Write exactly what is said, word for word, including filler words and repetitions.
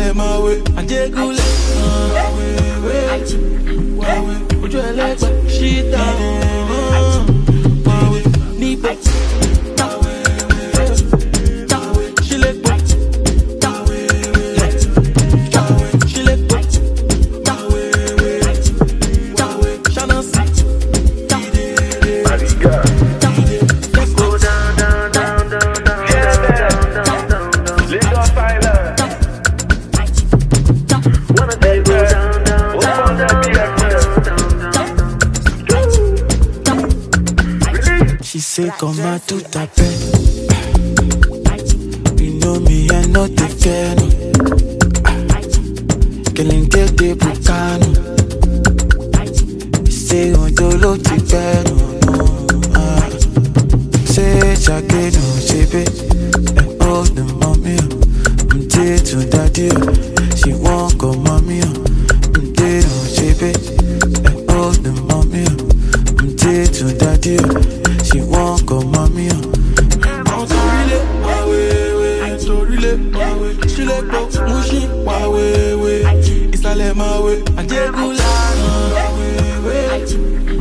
Ìsàlẹ̀ máa wé, àjẹgúnlẹ̀. Wáwé, ojú ẹlẹ́gbẹ́, ṣíta. Wáwé, níbẹ̀. She say come out to tape. You know me, I know the fear. Killing get the bucano. Say on your low to bed. Say Jackie no shape. Oh the mommy, I'm dead to daddy. She won't go mommy. I'm dead no shape. Oh the mommy, I'm dead to daddy. She won't go mommy. I'm sorry, wawe, sorry, wawe. She let go, mushi, wawe, Ìsàlẹ̀ máa wé, àjẹgúnlẹ̀.